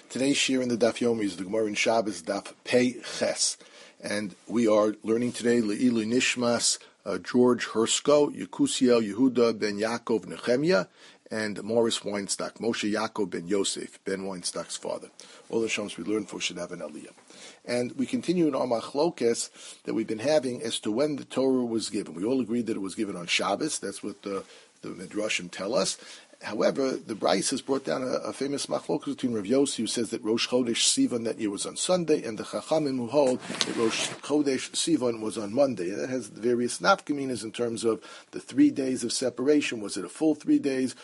Today's shir in the Daf Yomi is the Gemara in Shabbos Daf Pei Ches, and we are learning today Le'ilu Nishmas George Hersko, Yekusiel Yehuda ben Yaakov Nehemiah, and Morris Weinstock, Moshe Yaakov ben Yosef, Ben Weinstock's father. All the Shams we learned for should have an Aliyah. And we continue in our machlokes that we've been having as to when the Torah was given. We all agreed that it was given on Shabbos. That's what the Midrashim tell us. However, the Bryce has brought down a famous machlokes between Rav Yossi, who says that Rosh Chodesh Sivan that year was on Sunday, and the Chachamim who hold that Rosh Chodesh Sivan was on Monday. And that has various nafkaminas in terms of the 3 days of separation. Was it a full 3 days?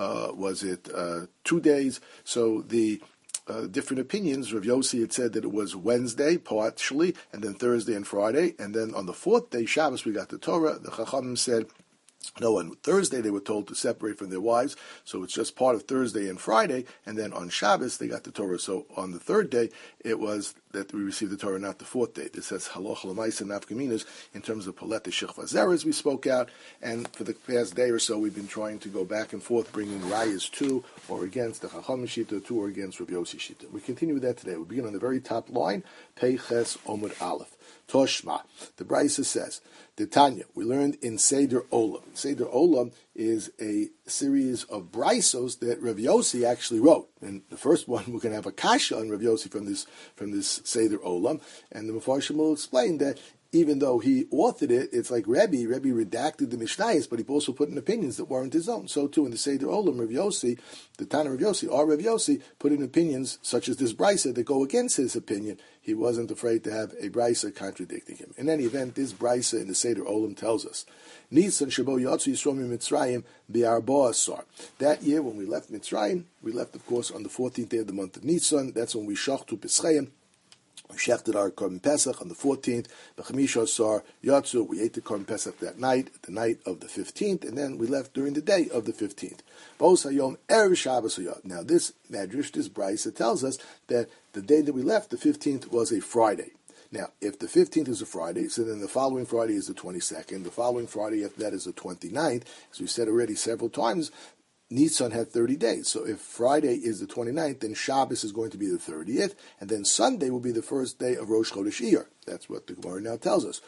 Was it 2 days? So the different opinions. Rav Yossi had said that it was Wednesday, partially, and then Thursday and Friday, and then on the fourth day, Shabbos, we got the Torah. The Chachamim said, no, on Thursday they were told to separate from their wives, so it's just part of Thursday and Friday, and then on Shabbos they got the Torah. So on the third day, it was that we received the Torah, not the fourth day. This says Haloch L'maisa Nafkaminas in terms of Palet Shechva Zeres we spoke out, and for the past day or so we've been trying to go back and forth, bringing rayas to or against the Chacham Shita, to or against Rav Yossi Shita. We continue with that today. We begin on the very top line, Pei Ches Omud Aleph. Toshma. The Brisa says, the Tanya, we learned in Seder Olam. Seder Olam is a series of Brisos that Rav Yossi actually wrote. And the first one, we're going to have a kasha on Rav Yossi from this Seder Olam. And the Mefarshim will explain that even though he authored it, it's like Rebbe redacted the Mishnayos, but he also put in opinions that weren't his own. So too in the Seder Olam, Rav Yossi, the Tana Rav Yossi, or Rav Yossi, put in opinions such as this Brisa that go against his opinion. He wasn't afraid to have a Brisa contradicting him. In any event, this Brisa in the Seder Olam tells us, Nisan Shabo Yatsu Yisrael Mitzrayim Bi'arba Asar. That year when we left Mitzrayim, we left of course on the 14th day of the month of Nisan. That's when we shachtu Pesachim. We shechted our Korban Pesach on the 14th. B'chamisha Asar Yatsu. We ate the Korban Pesach that night, the night of the 15th, and then we left during the day of the 15th. Bos Hayom Erev Shabbos Hayom. Now this Medrash, this Brisa tells us that the day that we left, the 15th, was a Friday. Now, if the 15th is a Friday, so then the following Friday is the 22nd. The following Friday after that is the 29th. As we said already several times, Nisan had 30 days. So if Friday is the 29th, then Shabbos is going to be the 30th, and then Sunday will be the first day of Rosh Chodesh Iyar. That's what the Gemara now tells us.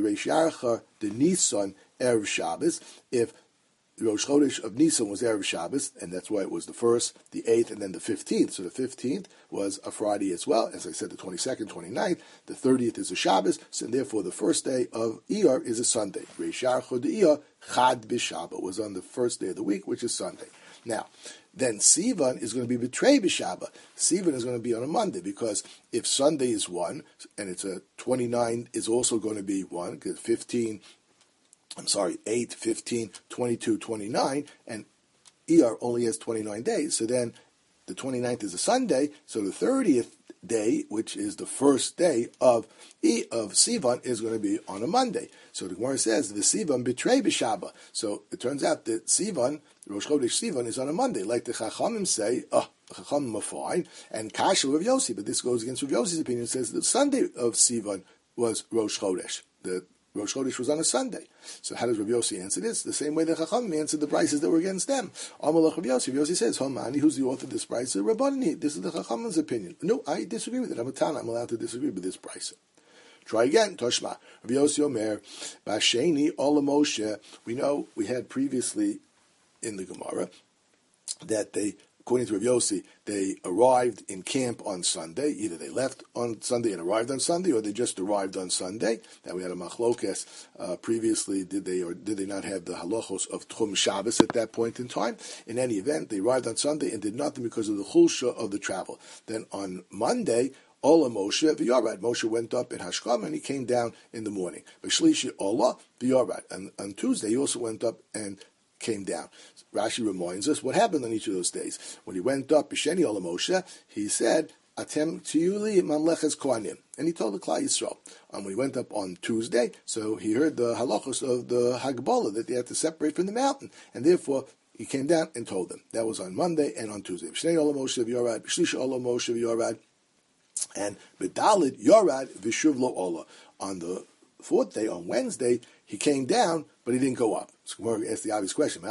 The Nisan Erev Shabbos. If Rosh Chodesh of Nisan was Erev Shabbos, and that's why it was the 1st, the 8th, and then the 15th. So the 15th was a Friday as well. As I said, the 22nd, 29th, the 30th is a Shabbos, so therefore the first day of Iyar is a Sunday. Reish Yarchod Iyar Chad B'Shabbat was on the first day of the week, which is Sunday. Now, then Sivan is going to be B'Trei B'Shabbat. Sivan is going to be on a Monday, because if Sunday is 1, and it's a 29 is also going to be 1, because 8, 15, 22, 29, and Iyar only has 29 days. So then the 29th is a Sunday, so the 30th day, which is the first day of Sivan, is going to be on a Monday. So the Gemara says, the Sivan B'Trei B'Shabbat. So it turns out that Sivan, Rosh Chodesh Sivan, is on a Monday. Like the Chachamim say, the Chachamim are fine, and Kasha Rav Yossi, but this goes against Rav Yossi's opinion. It says the Sunday of Sivan was Rosh Chodesh. The Rosh Chodesh was on a Sunday. So how does Rav Yossi answer this? The same way the Chachamim answered the Brises that were against them. Amalach Rav Yossi. Rav Yossi says, Homani, who's the author of this Brise? Rabbanani. This is the Chachamim's opinion. No, I disagree with it. I'm a Tana. I'm allowed to disagree with this Brise. Try again. Toshma. Rav Yossi Omer, Basheni, Ola Moshe. We know we had previously in the Gemara that according to Rav Yossi, they arrived in camp on Sunday. Either they left on Sunday and arrived on Sunday, or they just arrived on Sunday. Now we had a machlokes previously. Did they or did they not have the halachos of Tchum Shabbos at that point in time? In any event, they arrived on Sunday and did nothing because of the chulsha of the travel. Then on Monday, Ola Moshe v'Yarad. Moshe went up in Hashkam and he came down in the morning. B'Shlishi Ola v'Yarad. And on Tuesday he also went up and came down. Rashi reminds us what happened on each of those days. When he went up, B'Sheni Ola Moshe, he said, Atem tiyuli mamleches kohanim. And he told the Klal Yisrael. And when he went up on Tuesday, so he heard the halachos of the Hagbolah that they had to separate from the mountain. And therefore, he came down and told them. That was on Monday and on Tuesday. B'Sheni Ola Moshe v'Yarad, B'Shlish Ola Moshe v'Yarad, and B'Dalid Yarad v'Shuv Lo Ola. On the fourth day, on Wednesday, he came down, but he didn't go up. So Gemara asked the obvious question: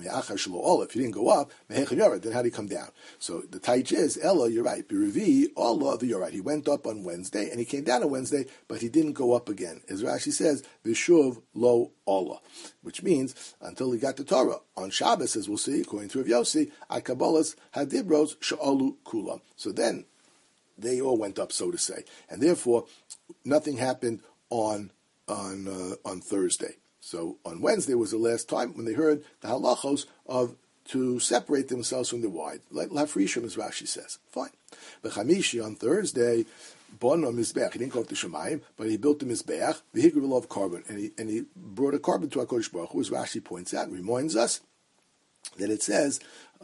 if he didn't go up, then how did he come down? So the taich is Ella. You're right. B'revi Allah. You're right. He went up on Wednesday and he came down on Wednesday, but he didn't go up again. As Rashi says, Vishuv lo Allah, which means until he got the Torah on Shabbos, as we'll see, according to Rav Yossi, Akabolas Hadibros Sha'alu Kulam. So then they all went up, so to say, and therefore nothing happened on Thursday. So on Wednesday was the last time when they heard the halachos of to separate themselves from the wide, like lafrishim, as Rashi says. Fine. But Chamishi on Thursday, Bono Mizbeach, he didn't go up to Shemayim, but he built the Mizbeach, the Higral of carbon, and he brought a carbon to HaKadosh Baruch Hu, as Rashi points out, and reminds us that it says,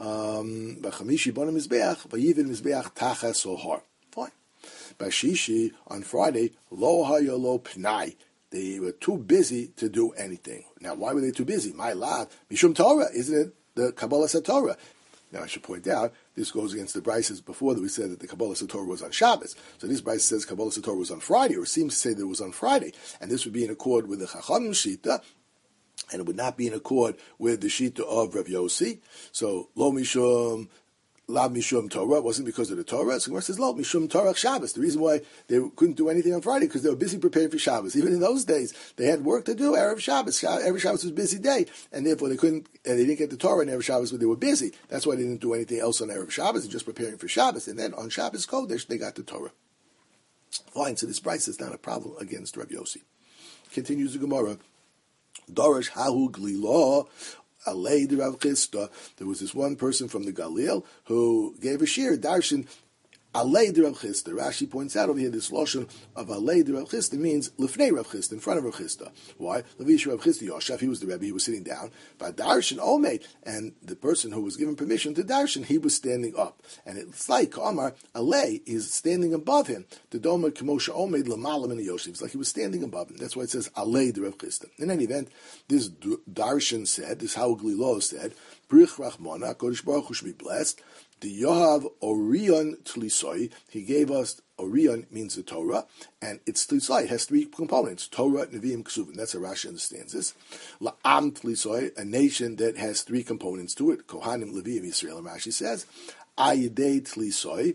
Chamishi Bono Mizbeach, Vayivin Mizbeach Tachas Ohar. Fine. By Shishi, on Friday, Lo Hayolo Pnai. They were too busy to do anything. Now, why were they too busy? My lad, Mishum Torah, isn't it the Kabbalah Satorah? Now, I should point out, this goes against the brises before that we said that the Kabbalah Satorah was on Shabbos. So this brise says Kabbalah Satorah was on Friday, or seems to say that it was on Friday. And this would be in accord with the Chachamim Shita, and it would not be in accord with the Shita of Rav Yossi. So, Lo Mishum Lav Mishum Torah, it wasn't because of the Torah. So Gemara says, Lo Mishum Torah Shabbos. The reason why they couldn't do anything on Friday because they were busy preparing for Shabbos. Even in those days, they had work to do. Erev Shabbos, every Shabbos was a busy day, and therefore they didn't get the Torah on Erev Shabbos, but they were busy. That's why they didn't do anything else on Erev Shabbos. They're just preparing for Shabbos, and then on Shabbos Kodesh they got the Torah. Fine. So this price is not a problem against Rav Yossi. Continues the Gemara. Darash Hahu Glilo. Alei de Rav Chisda. There was this one person from the Galil who gave a shir, darshan, Alei de Rav Chisda. Rashi points out over here this loshon of Alei de Rav Chisda means lefnei Rav Chisda, in front of Rav Chisda. Why? Levish Rav Chisda Yoshef, he was the Rebbe, he was sitting down. But darshan omeid, and the person who was given permission to darshan, he was standing up. And it's like Omar, Alei is standing above him. The Domer Kemosha omeid lamalam in the Yosef. It's like he was standing above him. That's why it says Alei de Rav Chisda. In any event, this darshan said, this Hahu Glilo said, Brich Rachmana, Kodesh Baruch Hu should be blessed. The Yohav Orion Tlisoi, he gave us, Orion means the Torah, and it's Tlisoi, it has three components, Torah, Nevi'im, Ksuvim, that's how Rashi understands this. La'am Tlisoi, a nation that has three components to it, Kohanim, Levi'im, Yisrael, and Rashi says, Ayidei Tlisoi,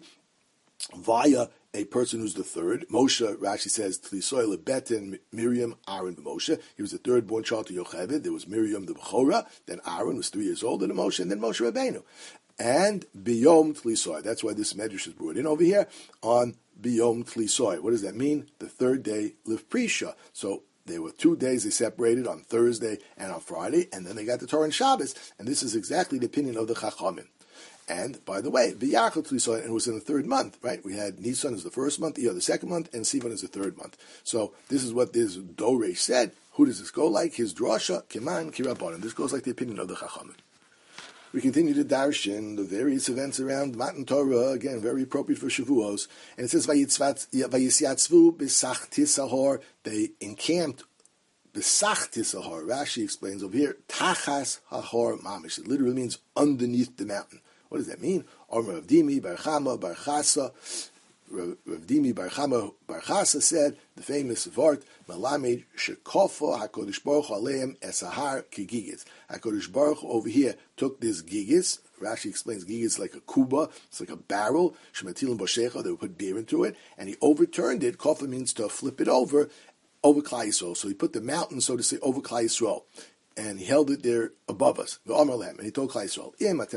via a person who's the third. Moshe, Rashi says, Tlisoi lebetin, Miriam, Aaron, Moshe. He was the third born child to Yocheved. There was Miriam the Bechora, then Aaron was 3 years older than Moshe, and then Moshe Rabbeinu. And Biyom Tlisoi. That's why this medrash is brought in over here on Biyom Tlisoi. What does that mean? The third day, Liv Prisha. So there were 2 days they separated on Thursday and on Friday, and then they got the Torah on Shabbos. And this is exactly the opinion of the Chachamim. And, by the way, B'yachal Tlisoi, and it was in the third month, right? We had Nisan as the first month, Iyar the second month, and Sivan is the third month. So this is what this Doresh said. Who does this go like? His drasha, Kiman, Kirabanan. This goes like the opinion of the Chachamim. We continue to darshan the various events around Matan Torah, again, very appropriate for Shavuos. And it says, Vayisyatzvu b'sach tisahor, they encamped b'sach tisahor. Rashi explains over here, Tachas hahor mamish. It literally means underneath the mountain. What does that mean? Omer Rav Dimi Bar Chama Bar Chasa. Rav Dimi Bar Chama Bar Chasa said, the famous vart, Malamed Shekofa HaKadosh Baruch Hu Aleim Esahar Kigigis. HaKadosh Baruch Hu over here took this gigis. Rashi explains gigis like a kuba, it's like a barrel. Shematilim Boshecha, they would put beer into it, and he overturned it. Kofa means to flip it over Klal Yisrael. So he put the mountain, so to say, over Klal Yisrael. And he held it there above us. And he told Klal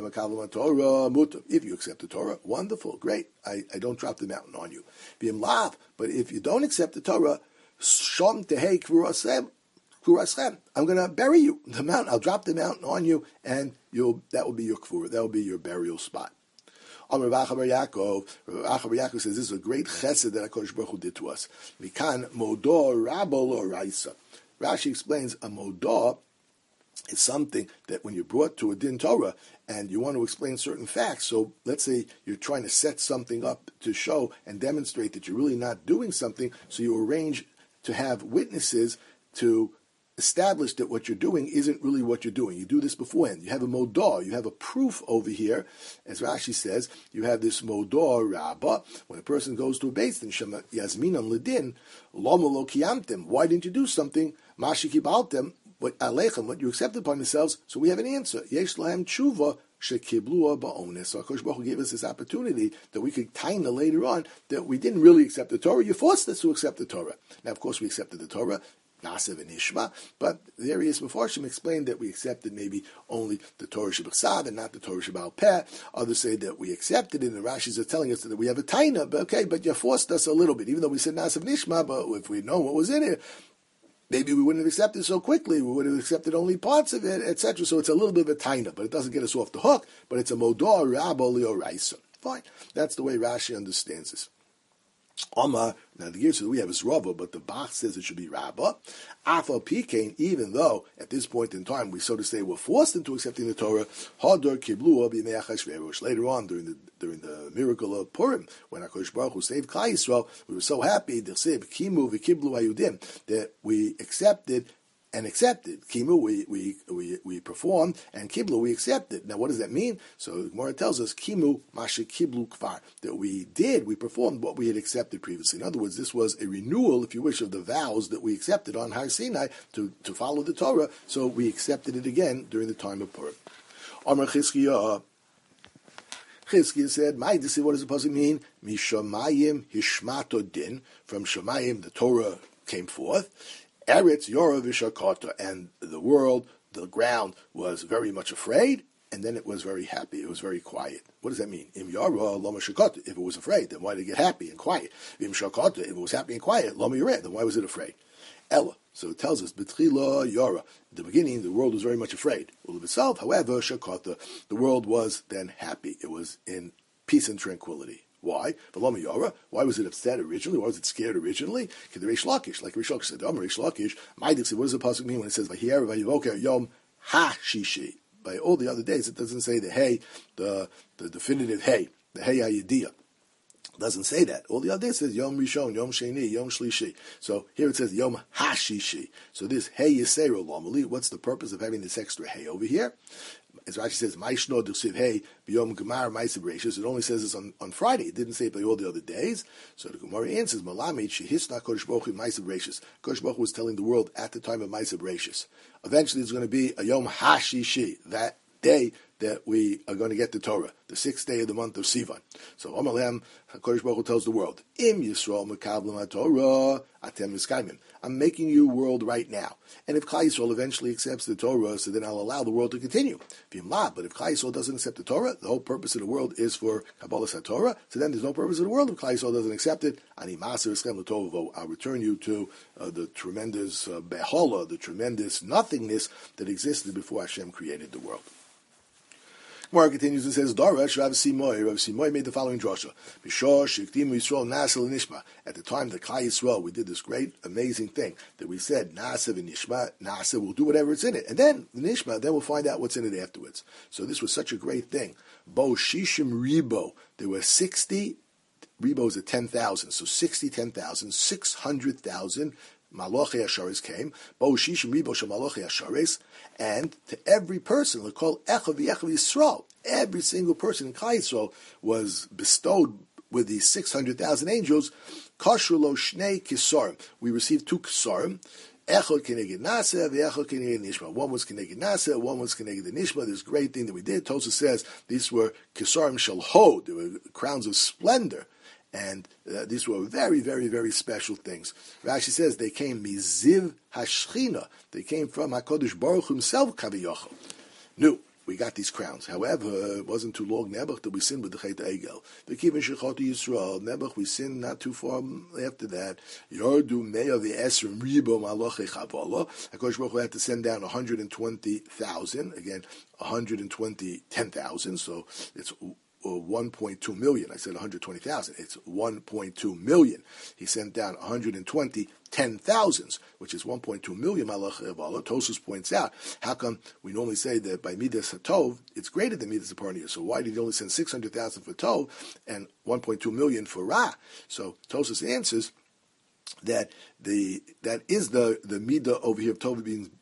Yisrael, if you accept the Torah, wonderful, great. I don't drop the mountain on you. But if you don't accept the Torah, I'm going to bury you. The mountain, I'll drop the mountain on you, and that will be your kfura. That will be your burial spot. Rav Yaakov says this is a great chesed that HaKadosh Baruch Hu did to us. Mikan modor rabol or raisa. Rashi explains a modor is something that when you're brought to a din Torah and you want to explain certain facts, so let's say you're trying to set something up to show and demonstrate that you're really not doing something, so you arrange to have witnesses to establish that what you're doing isn't really what you're doing. You do this beforehand. You have a modor, you have a proof over here. As Rashi says, you have this modor rabba. When a person goes to a beit din, shema yasminam ledin, loma lo kiyamtem. Why didn't you do something? Mashi kibaltem. what aleichem, what you accepted upon yourselves. So we have an answer. Yesh lahem tshuva shekiblua ba'ones. So HaKadosh Baruch Hu gave us this opportunity that we could taina later on that we didn't really accept the Torah. You forced us to accept the Torah. Now, of course, we accepted the Torah. Nasev and Ishma, but the various Mefarshim explained that we accepted maybe only the Torah Shebachsav and not the Torah Sheba'al Peh. Others say that we accepted it, and the Rashis are telling us that we have a taina, but you forced us a little bit, even though we said Nasev and Ishma, but if we'd known what was in it, maybe we wouldn't have accepted so quickly, we would have accepted only parts of it, etc. So it's a little bit of a taina, but it doesn't get us off the hook, but it's a modor rabo lioraisa. Fine. That's the way Rashi understands this. Omar, now the Gersa that we have is Rava, but the Bach says it should be Rabbah. Afal Pikain, even though at this point in time we, so to say, were forced into accepting the Torah, Hador Kiblua b'Yimei Achashverosh. Later on, during the miracle of Purim, when HaKadosh Baruch Hu saved Klal Yisrael, we were so happy, Kimu v'Kiblu Hayudim, that we accepted. Kimu, we performed, and Kiblu, we accepted. Now, what does that mean? So, the Gemara tells us, Kimu, Masha Kiblu Kvar, that we performed what we had accepted previously. In other words, this was a renewal, if you wish, of the vows that we accepted on Har Sinai to follow the Torah, so we accepted it again during the time of Purim. Amar Chizkiah said, what does it supposed to mean? Mishamayim Hishmato Din, from Shamayim, the Torah came forth. Eretz Yorav Ishakata, and the world, the ground, was very much afraid, and then it was very happy. It was very quiet. What does that mean? Im Yara Lama Shakata. If it was afraid, then why did it get happy and quiet? Im Shakata. If it was happy and quiet, Lama Yored. Then why was it afraid? Ella. So it tells us, B'tchila Yara. In the beginning, the world was very much afraid. All of itself, however, Shakata, the world was then happy. It was in peace and tranquility. Why? Why was it upset originally? Why was it scared originally? Like Reish Lakish said, Reish Lakish, what does the pasuk mean when it says Vayher Vayivoker Yom HaShishi? By all the other days, it doesn't say the hey, the definitive hey, the hey hayidiyah. Doesn't say that. All the other days it says Yom Rishon, Yom Sheni, Yom Shlishi. So here it says Yom HaShishi. So this hey Yisero Lomali, what's the purpose of having this extra hey over here? As Rashi says, Maishno Duksiv Hey B'Yom Gemar Ma'aseh Bereishis. It only says this on Friday. It didn't say it by all the other days. So the Gemara answers, Malamid Shehisna Kodesh Baruch Hu Ma'aseh Bereishis. Kodesh Baruch Hu was telling the world at the time of Ma'aseh Bereishis. Eventually, there's going to be a Yom HaShishi, that day that we are going to get the Torah, the 6th day of the month of Sivan. So Amalem, HaKadosh Baruch Hu tells the world, Im Yisrael Mekablim HaTorah Atem Miskaimim. I'm making you world right now. And if Klal Yisrael eventually accepts the Torah, so then I'll allow the world to continue. But if Klal Yisrael doesn't accept the Torah, the whole purpose of the world is for Kabbalas HaTorah, so then there's no purpose of the world if Klal Yisrael doesn't accept it. Ani Maser Eskem L'Tovo, I'll return you to the tremendous Behola, the tremendous nothingness that existed before Hashem created the world. Gemara continues and says, Darash Rav Simoy made the following drasha. At the time that Klal Yisrael, we did this great, amazing thing that we said, Nasev and Nishma, Nasev will do whatever it's in it. And then, the Nishma, then we'll find out what's in it afterwards. So this was such a great thing. Bo Shishim Ribo, there were 60, Ribos at 10,000, so 10,000, 600,000 Malachei Asharis came, Bo Shishim Ribo Shel Malachei Asharis, and to every person, we call Echav V'Echav Yisrael, every single person in Klal Yisrael was bestowed with these 600,000 angels, Kashru Lo Shnei Kisarim. We received 2 Kisarim, Echad Keneged Naseh, V'Echad Keneged Nishma. One was Keneged Naseh, one was Keneged the Nishma. This great thing that we did, Tosha says, these were Kisarim Shel Hod, they were crowns of splendor. And these were very, very, very special things. Rashi says they came miziv hashchina. They came from HaKadosh Baruch Hu himself, Kaviyachal. No, we got these crowns. However, it wasn't too long, Nebuch, that we sinned with the Chet Egel. The Kivin Shechot Yisrael, Nebuch, we sinned not too far after that. Yordu Meya V'Esrim Ribo Malachei Chavala. HaKadosh Baruch Hu had to send down 120,000. Again, 10,000. So it's 1.2 million. I said 120,000. It's 1.2 million. He sent down 120 10,000s, which is 1.2 million malach evala. Tosfos points out, how come we normally say that by midas hatov it's greater than midas haparnia? So why did he only send 600,000 for tov and 1.2 million for ra? So Tosfos answers that that is the midah over here of tov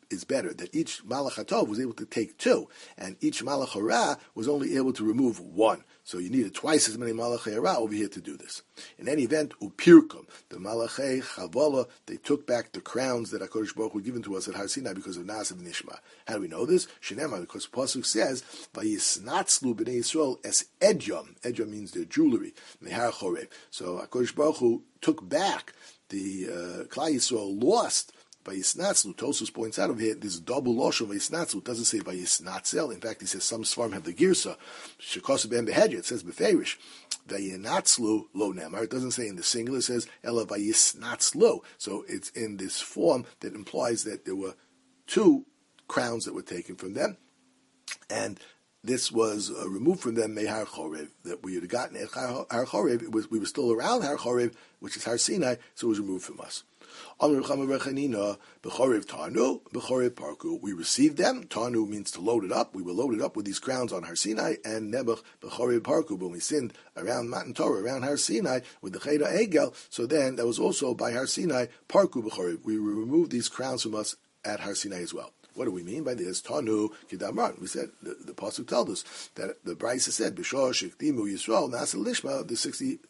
is better, that each Malach HaTov was able to take two, and each Malach HaRa was only able to remove one. So you needed twice as many Malachei Hara over here to do this. In any event, Upirkum, the Malachei Chavala, they took back the crowns that HaKadosh Baruch Hu given to us at Har Sinai because of Na'aseh v'Nishma. How do we know this? Shenema, because Pasuk says, Vayisnatzlu b'nei Yisrael es Edyam. Edyam means their jewelry. Mehar Chorev. So HaKadosh Baruch Hu took back the Klal Yisrael lost. Vayisnatzlu, Tosus points out over here, this double losh of Vayisnatzlu doesn't say Vayisnatzel. In fact, he says some Svarim have the Girsa. Shekosu ben behedya, it says Beferish. Vayinatzlu lo nemar. It doesn't say in the singular, it says Ela Vayisnatzlu. So it's in this form that implies that there were two crowns that were taken from them, and this was removed from them, Mehar Chorev, that we had gotten at Har Chorev. We were still around Har Chorev, which is Har Sinai, so it was removed from us. We received them. Tanu means to load it up. We were loaded up with these crowns on Har Sinai, and Nebuch B'chorev Parku, when we sinned around Matan Torah, around Har Sinai, with the Cheda Egel, so then that was also by Har Sinai, Parku B'chorev. We removed these crowns from us at Har Sinai as well. What do we mean by this? Tanu Kidamran. We said, the Pasuk tells us that the Brisa said, B'shor Shektimu Yisrael Nasa Lishma, the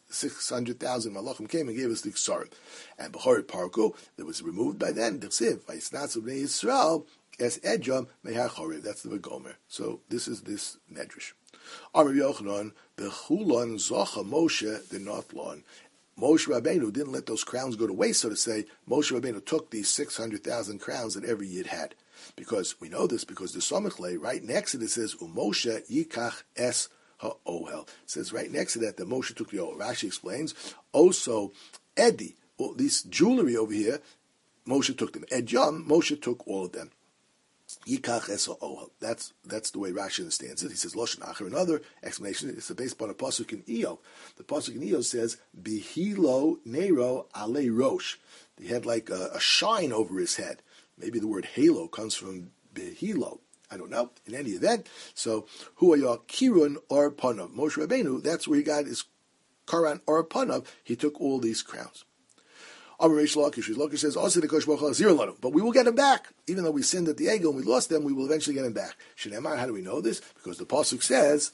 600,000 Malachim came and gave us the Ksarim. And B'choret Parku, that was removed by then, D'chsiv, Vayisnatzu B'nei Yisrael, Es Edjam Mehar Chorev. That's the Vagomer. So this is this Medrash. Amar Yochanan, B'chulon Zocha Moshe, the Notlon. Moshe Rabbeinu didn't let those crowns go to waste, so to say. Moshe Rabbeinu took these 600,000 crowns that every Yid had. Because we know this, because the Somichle, right next to it, says, Umoshe Yikach Es HaOhel. It says right next to that Moshe took the Ohel. Rashi explains, also, Edi, well, this jewelry over here, Moshe took them. Edyam, Moshe took all of them. Yikach Es HaOhel. That's the way Rashi understands it. He says, Loshen Acher. Another explanation, it's based on a Pasuk in Iyov. The Pasuk in Iyov says, Bihilo Nero Ale Rosh. He had like a shine over his head. Maybe the word halo comes from behilo. I don't know. In any event, so huaya kirun or panav. Moshe Rabbeinu, that's where he got his karan or panav. He took all these crowns. Amar Lakish says, also the Kosh Baruch Hu, but we will get them back. Even though we sinned at the Egel and we lost them, we will eventually get them back. Shneimar, how do we know this? Because the pasuk says,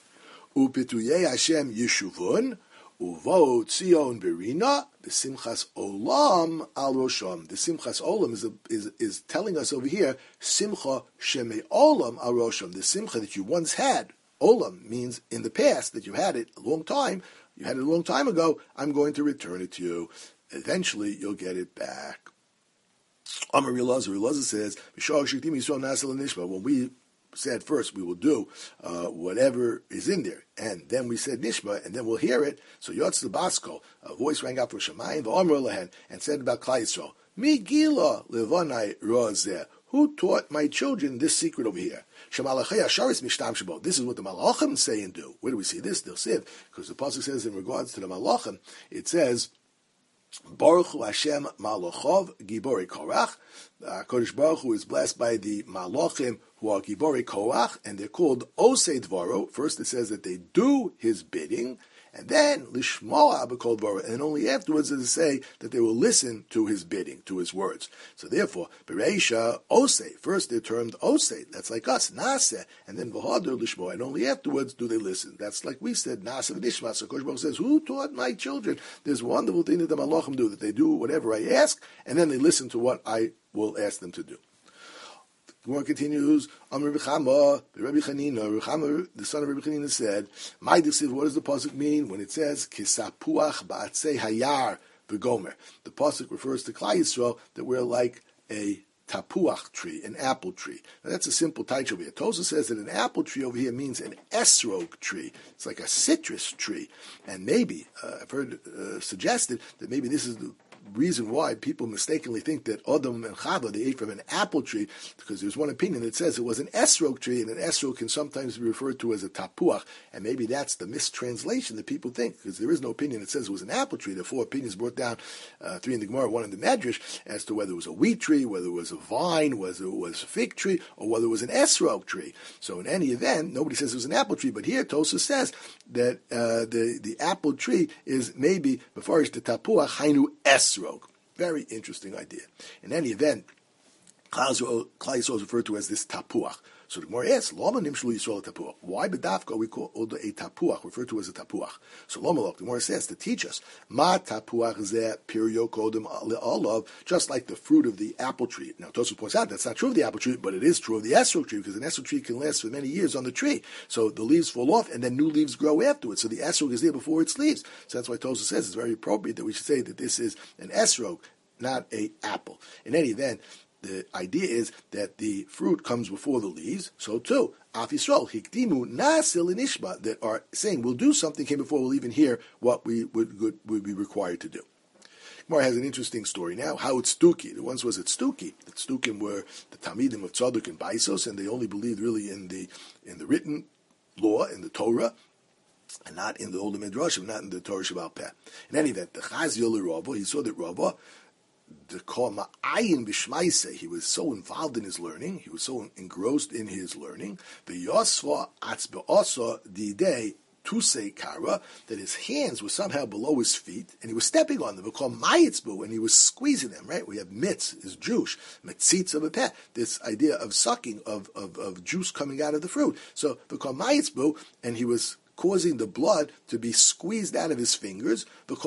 Upituyei Hashem Yeshuvun. Uvo Tzion Berina, the Simchas Olam al Rosham. The Simchas Olam is telling us over here, Simcha Sheme Olam al Rosham. The Simcha that you once had, Olam means in the past, that you had it a long time. You had it a long time ago. I'm going to return it to you. Eventually, you'll get it back. Amar Elazar says, when we said first we will do whatever is in there, and then we said Nishma, and then we'll hear it. So Yotz the Basko, a voice rang out from Shemayim v'Omer Lehen, and said about Klal Yisrael, Mi Gila Levanai Rozeh. Who taught my children this secret over here? Shemalachei Asharis Mishtam Shabo. This is what the Malachim say and do. Where do we see this? They'll say, because the pasuk says in regards to the Malachim, it says, Baruch Hu Hashem Malachov Gibori Korach. Kodesh Baruch Hu is blessed by the Malachim who are Gibori Korach, and they're called Osei Dvaro. First it says that they do his bidding, and then Lishmoa B'Kol Dvaro, and only afterwards does it say that they will listen to his bidding, to his words. So therefore, Bereisha Osei. First they're termed Osei. That's like us, Naseh, and then V'Hadur Lishmoa, and only afterwards do they listen. That's like we said, Naseh V'Nishma. So Kodesh Baruch Hu says, who taught my children this wonderful thing that the Malachim do, that they do whatever I ask, and then they listen to what I will ask them to do. The Gemara continues, Rabbi Chanina, the son of Rabbi Chanina said, what does the pasuk mean when it says, Kisapuach ba'atzei hayar v'gomer? The pasuk refers to Klal Yisrael, that we're like a tapuach tree, an apple tree. Now that's a simple taich over here. Tosa says that an apple tree over here means an esrog tree. It's like a citrus tree. And maybe, I've heard suggested that maybe this is the reason why people mistakenly think that Adam and Chava, they ate from an apple tree, because there's one opinion that says it was an esrog tree, and an esrog can sometimes be referred to as a tapuach, and maybe that's the mistranslation that people think, because there is no opinion that says it was an apple tree. There are four opinions brought down, three in the Gemara, one in the Medrash, as to whether it was a wheat tree, whether it was a vine, whether it was a fig tree, or whether it was an esrog tree. So in any event, nobody says it was an apple tree, but here Tosa says that the apple tree is maybe before it's the tapuach hainu esrog. Very interesting idea. In any event, Klal Yisrael is referred to as this tapuach. So the Gemara asks, Lama nimshlu Yisrael tapuach. Why bedafka we call it a tapuach, referred to as a tapuach? So Lama Lok, the Gemara says to teach us, Ma tapuach zeh pirio kodem le'olav, just like the fruit of the apple tree. Now Tosfos points out that's not true of the apple tree, but it is true of the esrog tree, because an esrog tree can last for many years on the tree. So the leaves fall off, and then new leaves grow afterwards. So the esrog is there before its leaves. So that's why Tosfos says it's very appropriate that we should say that this is an esrog, not a apple. In any event, the idea is that the fruit comes before the leaves. So too, Af Yisrael hikdimu nasil inishma, that are saying we'll do something came before we'll even hear what we would be required to do. Gemara has an interesting story now. How it's Tzduki. The once was at Tzduki. The Tzdukim were the Talmidim of Tzadok and Baisos, and they only believed really in the written law, in the Torah, and not in the Old Midrashim, not in the Torah Shabbal Peh. In any event, the Chazil Rava, he saw that Rava, he was so involved in his learning, he was so engrossed in his learning, that his hands were somehow below his feet, and he was stepping on them. We call mayitzbu, and he was squeezing them, right? We have mitz, is Jewish, metzitz of a peh, this idea of sucking, of juice coming out of the fruit. So we call mayitzbu, and he was causing the blood to be squeezed out of his fingers,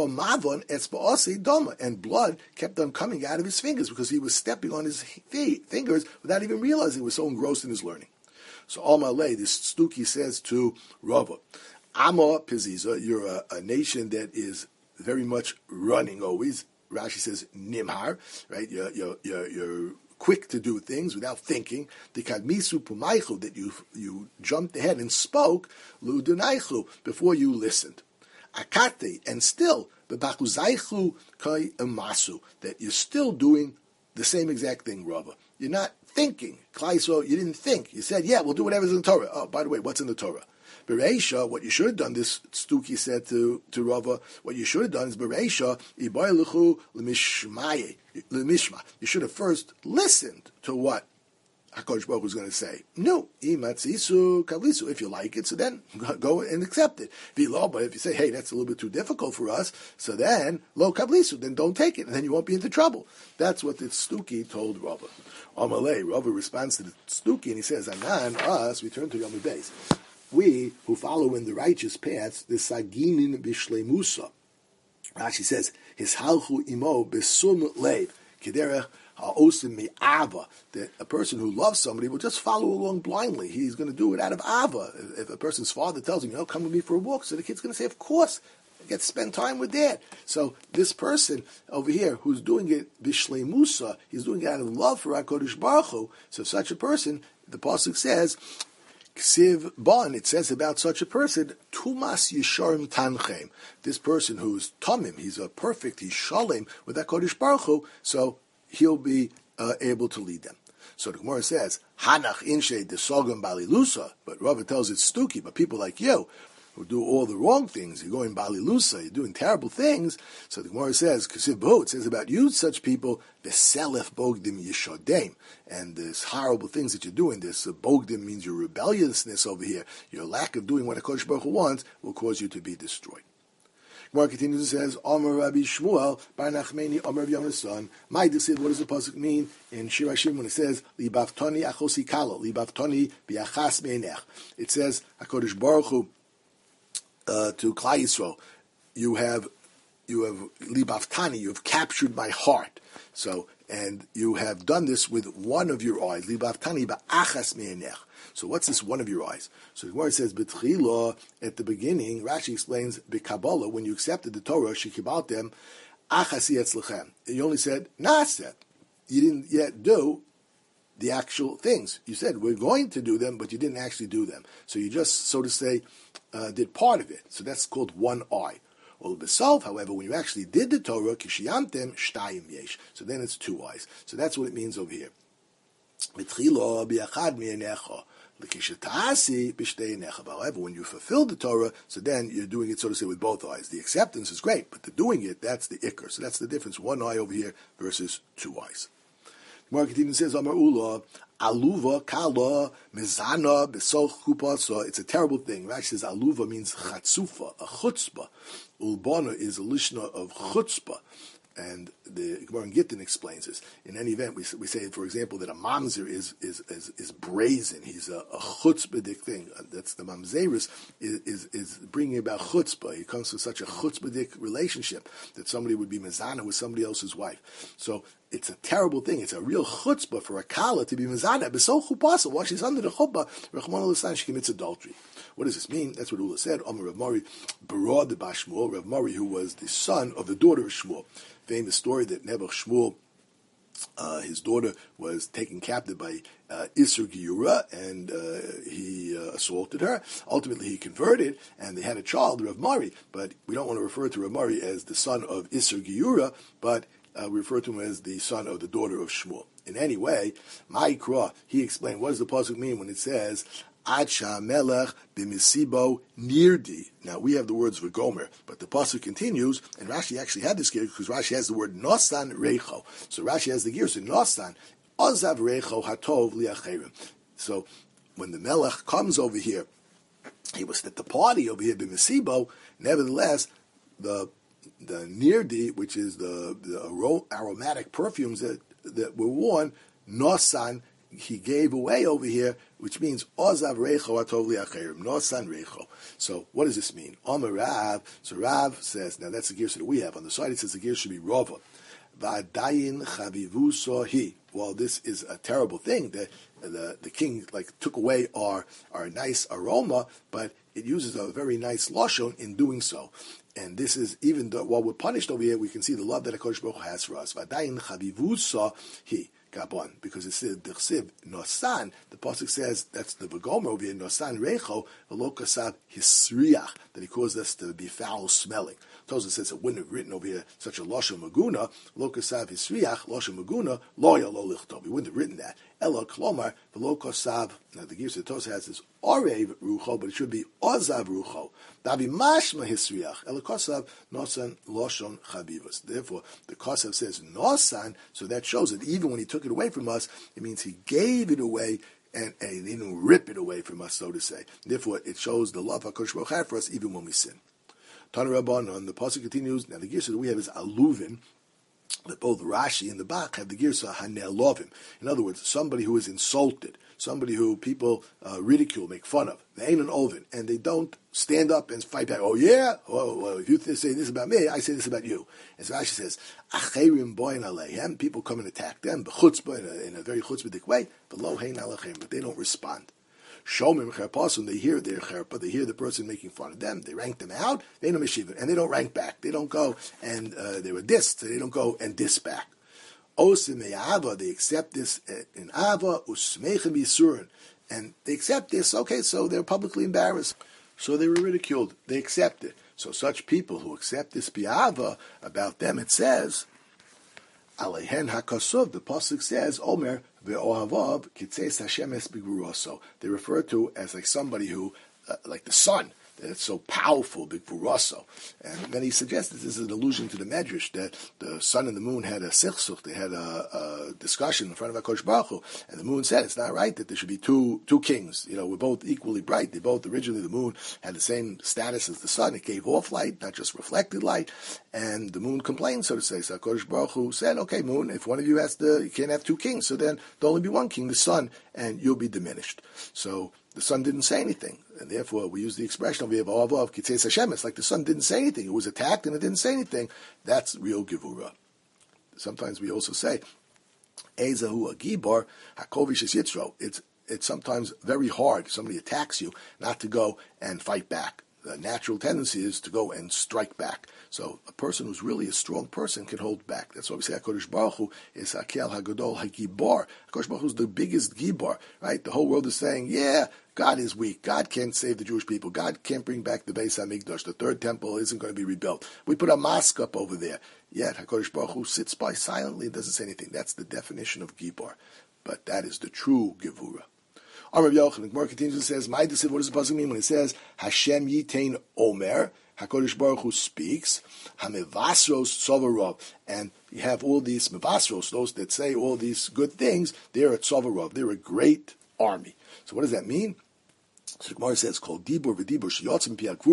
and blood kept on coming out of his fingers because he was stepping on his fingers without even realizing he was so engrossed in his learning. So Amalei, this Tzduki says to Rava, Amma Piziza, you're a nation that is very much running always. Rashi says Nimhar, right? You're quick to do things without thinking. The kadmisu pumaychu, that you jumped ahead and spoke ludunaychu, before you listened. Akate, and still bebachuzaychu kai emasu, that you're still doing the same exact thing, Rava. You're not thinking. Klaiso, you didn't think. You said, yeah, we'll do whatever's in the Torah. Oh, by the way, what's in the Torah? Bereisha, what you should have done, this Tzduki said to Rava, what you should have done is Bereisha, ibayluchu lemishma. You should have first listened to what HaKadosh Baruch Hu was going to say. No, imatzisu kavlisu. If you like it, so then go and accept it. But if you say, hey, that's a little bit too difficult for us, so then lo kavlisu, then don't take it, and then you won't be into trouble. That's what the Tzduki told Rava. Amalei, Rava responds to the Tzduki, and he says, Anan, us, we turn to Yom Beis. We who follow in the righteous paths, the saginin bishleimusa. Rashi says, his halchu imo besum leiv kederech ha'osim mi'ava, that a person who loves somebody will just follow along blindly. He's going to do it out of ava. If a person's father tells him, come with me for a walk, so the kid's going to say, of course, I get to spend time with Dad. So this person over here who's doing it bishleimusa, he's doing it out of love for HaKadosh Baruch Hu. So such a person, the pasuk says, Ksiv Bon, it says about such a person, Tumas Yisharim Tanchem. This person who's Tomim, he's a perfect, he's Shalem with HaKadosh Baruch Hu, so he'll be able to lead them. So the Gemara says, Hanach Inshe Desogam Balilusa, but Rava tells it's Tzduki, but people like you, who do all the wrong things, you're going Balilusa, you're doing terrible things. So the Gemara says, Ksiv Bo, it says about you, such people, Veselef Bogdim Yishodem, and this horrible things that you're doing, this Bogdim means your rebelliousness over here, your lack of doing what HaKadosh Baruch Hu wants, will cause you to be destroyed. Gemara continues and says, Amar Rabbi Shmuel, Bar Nachmeni, Amar Rav Yonasan. My decision, what does the pasuk mean in Shir Hashim when it says, Libaftoni achosi kalo, Libaftoni biachas meinech. It says, HaKadosh Baruch Hu, to Klal Yisrael, you have libaftani, you have captured my heart. So, and you have done this with one of your eyes. Libaftani ba'achas meinech. So what's this one of your eyes? So the Gemara says, B'tchila, at the beginning, Rashi explains, B'Kabbalah, when you accepted the Torah, Shekibaltem, achasi etzlechem. You only said, Na'aseh. You didn't yet do the actual things. You said, we're going to do them, but you didn't actually do them. So you just, so to say, did part of it. So that's called one eye. Well, b'solv, however, when you actually did the Torah, kishiyamtem shtayim yesh. So then it's two eyes. So that's what it means over here. B'tchila bi'achad mi'enecha. However, when you fulfill the Torah, so then you're doing it, so to say, with both eyes. The acceptance is great, but the doing it, that's the ikr. So that's the difference. One eye over here versus two eyes. Gemara continues says, Amar Ula, Aluva, Kala, Mizana, Besoch, Kupa. So it's a terrible thing. Rashi says Aluva means chatzufa, a chutzpah. Ulbana is a lishna of chutzpah. And the Gemara in Gittin explains this. In any event, we say, for example, that a mamzer is brazen. He's a chutzpahdik thing. That's the mamzerus is bringing about chutzpah. He comes to such a chutzpahdik relationship that somebody would be mezana with somebody else's wife. So it's a terrible thing. It's a real chutzpah for a kala to be mezana. But so chupasa, while she's under the chuppah, Rachmana litzlan, she commits adultery. What does this mean? That's what Ula said. Amar Rav Mari, Barad the Bashmuel, Rav Mari, who was the son of the daughter of Shmuel. Famous story that Nebuch Shmuel, his daughter was taken captive by Isser Giura, and he assaulted her. Ultimately, he converted, and they had a child, Rav Mari. But we don't want to refer to Rav Mari as the son of Isser Giura, but we refer to him as the son of the daughter of Shmuel. In any way, Ma'ikra, he explained, what does the pasuk mean when it says, Acha melech b'misibo nirdi. Now we have the words v'gomer, but the pasuk continues, and Rashi actually had this gear because Rashi has the word nosan reicho. So Rashi has the gear, so nosan ozav reicho hatov liacherim. So when the melech comes over here, he was at the party over here b'misibo. Nevertheless, the nirdi, which is the aromatic perfumes that were worn, nosan, he gave away over here, which means ozav reicho atov liacherim, nosan reicho. So what does this mean? Amar Rav. So Rav says, now that's the gear that we have. On the side it says the gear should be rova. Va'adayin chavivuso hi. Well, this is a terrible thing that the king took away our nice aroma, but it uses a very nice lashon in doing so. And this is, even though while we're punished over here, we can see the love that HaKadosh Baruch Hu has for us. Va'adayin chavivuso hi. Gabon, because it says Dechsiv Nosan, the pasuk says that's the Vagomer over here, Nosan Recho, Velokasav Hisriach, that he caused us to be foul smelling. Tosha says it wouldn't have written over here such a Losha Maguna, Lokasav Hisriach, Losha Maguna, Loya Lo Lichtov. He wouldn't have written that. Ela Klomar, Velokasav, now the Givs that Tosha has is Orev Rucho, but it should be Ozav Rucho. Davi Mashma Hisriach, Ela Kosav, Nosan, Loshon Chabivas. Therefore, the Kosav says Nosan, so that shows that even when he took it away from us, it means he gave it away and he didn't rip it away from us, so to say. Therefore, it shows the love HaKadosh Baruch Hu had for us even when we sin. Tana Rabbanon, the pasuk continues. Now the girsa that we have is aluvin. That both Rashi and the Bach have the girsa hanelovim. In other words, somebody who is insulted, somebody who people ridicule, make fun of. They ain't an ovin, and they don't stand up and fight back. Oh yeah, well, if you say this about me, I say this about you. As Rashi says, acherim boyin aleihem, people come and attack them, b'chutzpah in a very chutzpahdik way, but lo hein alachem, but they don't respond. Shomim cherpasun, they hear their cherpa, they hear the person making fun of them, they rank them out, they don't mishiva, and they don't rank back. They don't go and they were dissed, so they don't go and diss back. Osim me'ava, they accept this in ava, usmeichem yisurin, and they accept this, okay, so they're publicly embarrassed. So they were ridiculed, they accept it. So such people who accept this bi'ava, about them it says, Alehen hakasuv, the pasuk says, Omer ve'ohavav kitzeis Hashem es b'gvuroso. They refer to as like somebody who, like the sun, that it's so powerful, b'gvuroso. And then he suggests that this is an allusion to the Medrash, that the sun and the moon had a sichsuch, they had a discussion in front of HaKadosh Baruch Hu, and the moon said it's not right that there should be two kings. You know, we're both equally bright. They both, originally the moon had the same status as the sun. It gave off light, not just reflected light, and the moon complained, so to say. So HaKadosh Baruch Hu said, okay, moon, if one of you you can't have two kings, so then there'll only be one king, the sun, and you'll be diminished. So the sun didn't say anything, and therefore we use the expression of Yevav Kitzeis Hashem. It's like the sun didn't say anything. It was attacked and it didn't say anything. That's real Gevura. Sometimes we also say, Ezahu a Gibor, Hakovish is Yitzro. It's sometimes very hard. Somebody attacks you, not to go and fight back. The natural tendency is to go and strike back. So a person who's really a strong person can hold back. That's why we say HaKadosh Baruch Hu is Hakel HaGadol HaGibor. HaKadosh Baruch Hu is the biggest Gibor, right? The whole world is saying, yeah, God is weak. God can't save the Jewish people. God can't bring back the Beis HaMikdash. The third temple isn't going to be rebuilt. We put a mosque up over there. Yet HaKadosh Baruch Hu sits by silently and doesn't say anything. That's the definition of Gibor. But that is the true Gevura. Amar Yochanan, the Gemara continues and says, what does the pasuk mean when it says, Hashem yitain omer, HaKadosh Baruch Hu speaks, Hamevasros Sovarov, and you have all these Mevasros, those that say all these good things, they're at Sovarov, they're a great army. So what does that mean? So the Gemara says, called Dibur v'Dibur sheyotzim pi hagvura.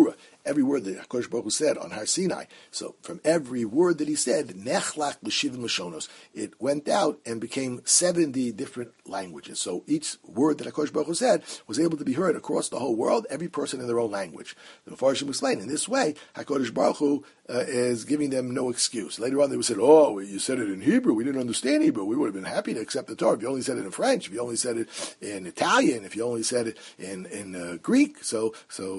every word that HaKadosh Baruch Hu said on Har Sinai. So from every word that he said, nechlach l'shivim l'shonos, it went out and became 70 different languages. So each word that HaKadosh Baruch Hu said was able to be heard across the whole world, every person in their own language. The Mefarshim explain, in this way, HaKadosh Baruch Hu is giving them no excuse. Later on they would say, oh, you said it in Hebrew, we didn't understand Hebrew, we would have been happy to accept the Torah if you only said it in French, if you only said it in Italian, if you only said it in Greek. So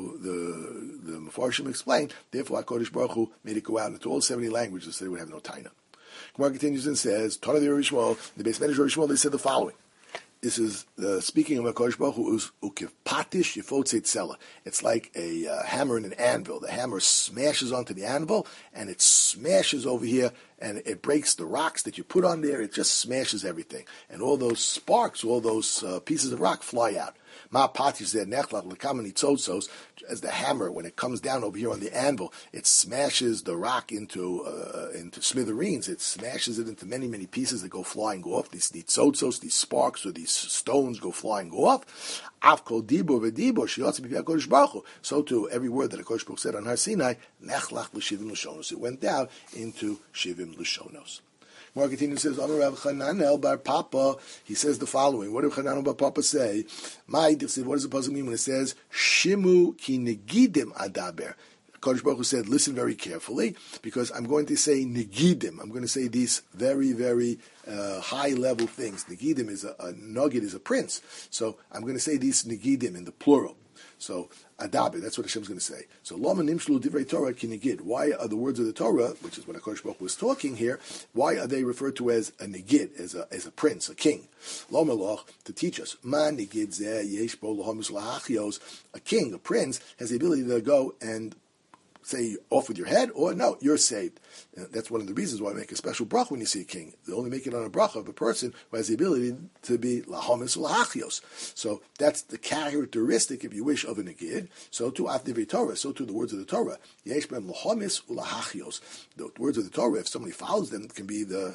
the Mefarshim explained, therefore HaKadosh Baruch Hu made it go out into all 70 languages so they would have no taina. Gemara continues and says, Tana the Rishmal, the Beis Medrash Rishmal, they said the following. This is speaking of HaKadosh Baruch Hu, ukiv patish yifotze tzela. It's like a hammer and an anvil. The hammer smashes onto the anvil, and it smashes over here, and it breaks the rocks that you put on there. It just smashes everything. And all those sparks, all those pieces of rock fly out. Ma patish zeh nechlach l'kamani tzotzos, as the hammer, when it comes down over here on the anvil, it smashes the rock into smithereens. It smashes it into many, many pieces that go flying off. These tzotzos, these sparks or these stones go flying off. Av kol dibur v'dibur sheyotze b'pi HaKadosh Baruch Hu. So too, every word that HaKadosh Baruch Hu said on Har Sinai, nechlach l'shivim l'shonos. It went down into shivim l'shonos. Gemara continues, says, Amar Rav Chananel bar Papa, he says the following. What did Chananel bar Papa say? What does the puzzle mean when it says, Shimu ki negidim adaber? HaKadosh Baruch Hu said, listen very carefully, because I'm going to say negidim. I'm going to say these very, very high-level things. Negidim is a nugget is a prince. So I'm going to say these negidim in the plural. So, adaber, that's what Hashem's going to say. So, lama nimshlu divrei Torah ki negid. Why are the words of the Torah, which is what HaKadosh Baruch Hu was talking here, why are they referred to as a negid, as a prince, a king? Lama loch, to teach us. Ma negid zeh yesh bo lahamus lahachios. A king, a prince, has the ability to go and say off with your head, or no, you're saved. That's one of the reasons why I make a special bracha when you see a king. They only make it on a bracha of a person who has the ability to be lahamis ulahachios. So that's the characteristic, if you wish, of a negid. So too, after Torah, so too the words of the Torah. Yesh b'hem lahamis ulahachios. The words of the Torah, if somebody follows them, can be the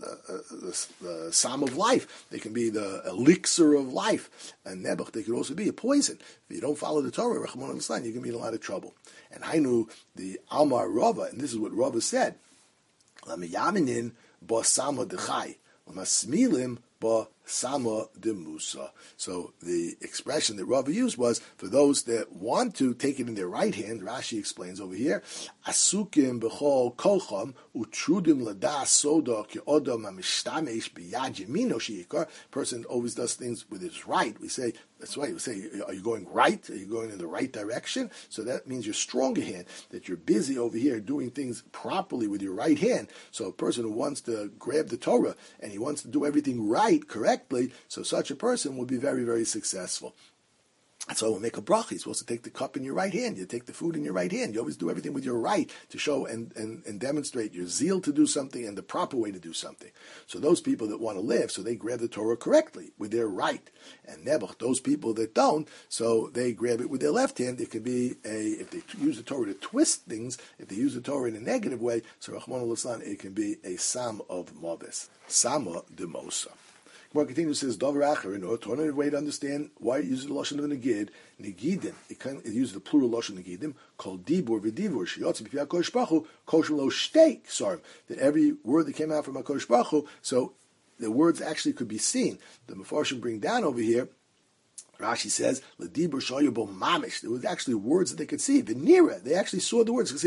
psalm of life. They can be the elixir of life. And nebuch, they could also be a poison. If you don't follow the Torah, Rachmana litzlan, you can be in a lot of trouble. And I knew the Amar Rava, and this is what Rava said, Lamiyaminin ba sama dechai, Lamasmilim ba sama de Musa. So the expression that Rava used was, for those that want to take it in their right hand, Rashi explains over here, Asukim b'chol kolcham utrudim ladas soda ki odam hamishtamesh b'yad yamino sheikar. Person always does things with his right. We say, that's right, we say, are you going right? Are you going in the right direction? So that means your stronger hand, that you're busy over here doing things properly with your right hand. So a person who wants to grab the Torah and he wants to do everything right, correctly, so such a person will be very, very successful. That's why we make a bracha. You're supposed to take the cup in your right hand. You take the food in your right hand. You always do everything with your right to show and demonstrate your zeal to do something and the proper way to do something. So those people that want to live, so they grab the Torah correctly with their right. And nebuch, those people that don't, so they grab it with their left hand. It could be if they use the Torah to twist things, if they use the Torah in a negative way, so Rachmana litzlan, it can be a sam of mavis, sama de mosa. Gemara continues, says, Davar Acher, in alternative way to understand why it uses the Lashon of Negid, Negidim, it uses the plural Lashon Negidim, called Dibur v'Dibur, Sheyotze b'pi HaKadosh Baruch Hu, Kosher lo shtei ksarim, that every word that came out from HaKadosh Baruch Hu, so the words actually could be seen. The Mefarshim bring down over here, Rashi says, "Ledibur shoyabo mamish." There was actually words that they could see. Venira, they actually saw the words. They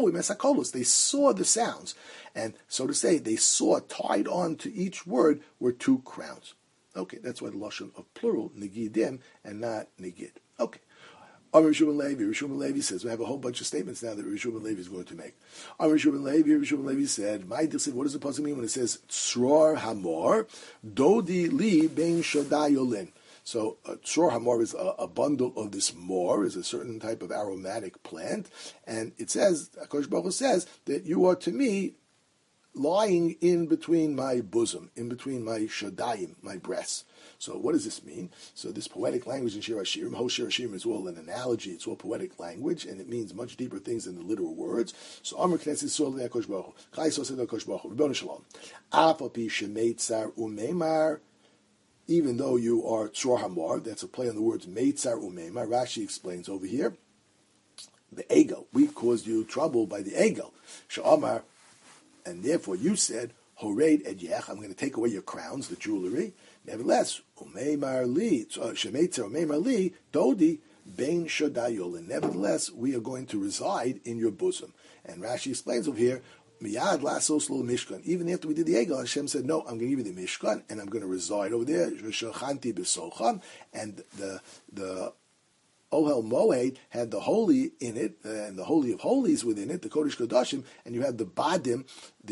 saw the sounds, and so to say, they saw tied on to each word were two crowns. Okay, that's why the lashon of plural negidim and not negid. Okay. Rishon Levi says, we have a whole bunch of statements now that Rishon Levi is going to make. Rishon Levi said, what does the puzzle mean when it says, Tzror Hamor, Dodi Li Ben Shodai Yolin? So, Tzror Hamor is a bundle of this mor, is a certain type of aromatic plant, and it says, HaKadosh Baruch Hu says, that you are to me lying in between my bosom, in between my shodayim, my breasts. So what does this mean? So this poetic language in Shir HaShirim, whole Shir HaShirim is all an analogy, it's all poetic language, and it means much deeper things than the literal words. So Amar Knesset Yisrael HaKadosh Baruch Hu, Chai Yisrael said HaKadosh Baruch Hu, Ribono Shalom, Af al pi shemeitzar umeimar, even though you are Tzror Hamor, that's a play on the words Meitzar Umeimar. Rashi explains over here the egel. We caused you trouble by the egel. Sha'amar, and therefore you said, Horeid et yech, I'm going to take away your crowns, the jewelry. Nevertheless, umeimar li, shemetzer umeimar li, dodi, bein shodayol. Nevertheless, we are going to reside in your bosom. And Rashi explains over here, miyad lasos lo mishkan. Even after we did the egel, Hashem said, no, I'm going to give you the mishkan, and I'm going to reside over there. Shochanti b'socham, and the Ohel Moed had the holy in it, and the Holy of Holies within it, the Kodesh Kodashim, and you had the Badim,